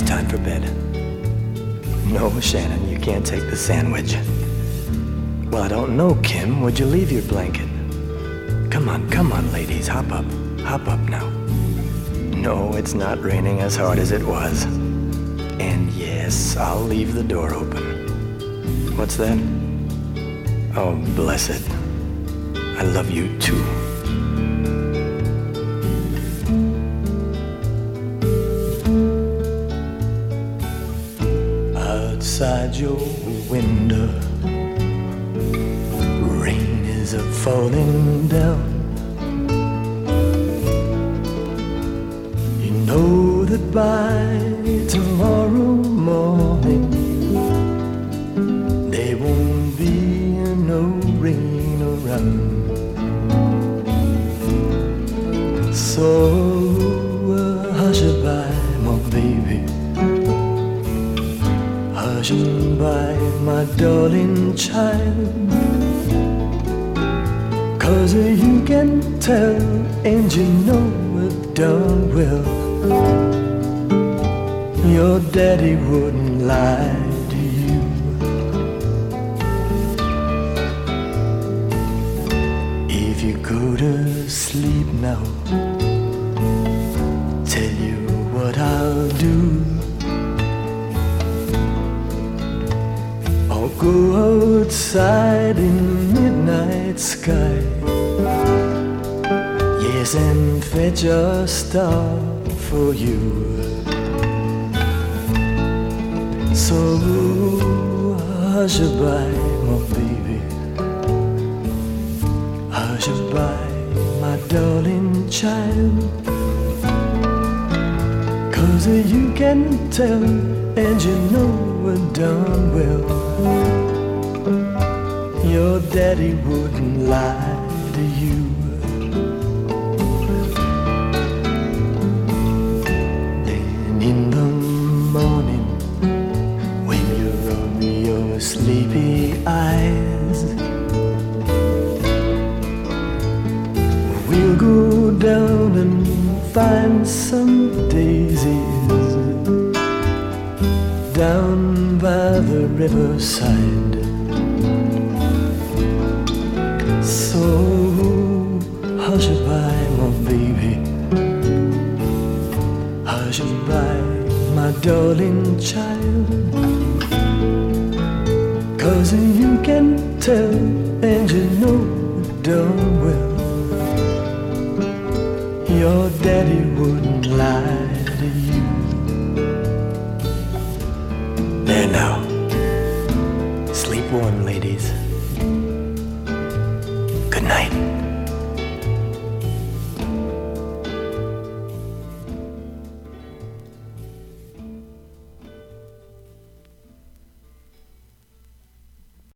time for bed. No, Shannon, you can't take the sandwich. Well, I don't know, Kim. Would you leave your blanket? Come on, ladies, hop up now. No, it's not raining as hard as it was. And yes, I'll leave the door open. What's that? Oh, blessed. I love you too. Outside your window, rain is a-falling down. You know that by tomorrow morning there won't be no rain around. So hush-a-bye, my baby, hush-a-bye, my darling child. 'Cause you can tell, and you know it darn well, your daddy wouldn't lie to you. If you go to sleep now, tell you what I'll do. I'll go outside in the midnight sky, yes, and fetch a star for you. So hush-a-bye, my baby, hush-a-bye, my darling child. 'Cause you can tell, and you know it darn well, your daddy wouldn't lie to you. Then in the morning, when you rub your sleepy eyes, we'll go down and find some daisies down by the riverside. So hush-a-bye, my baby, hush-a-bye, my darling child. 'Cause you can tell, and you know darn well, your daddy wouldn't lie to you. There now. Sleep warm, ladies. Good night.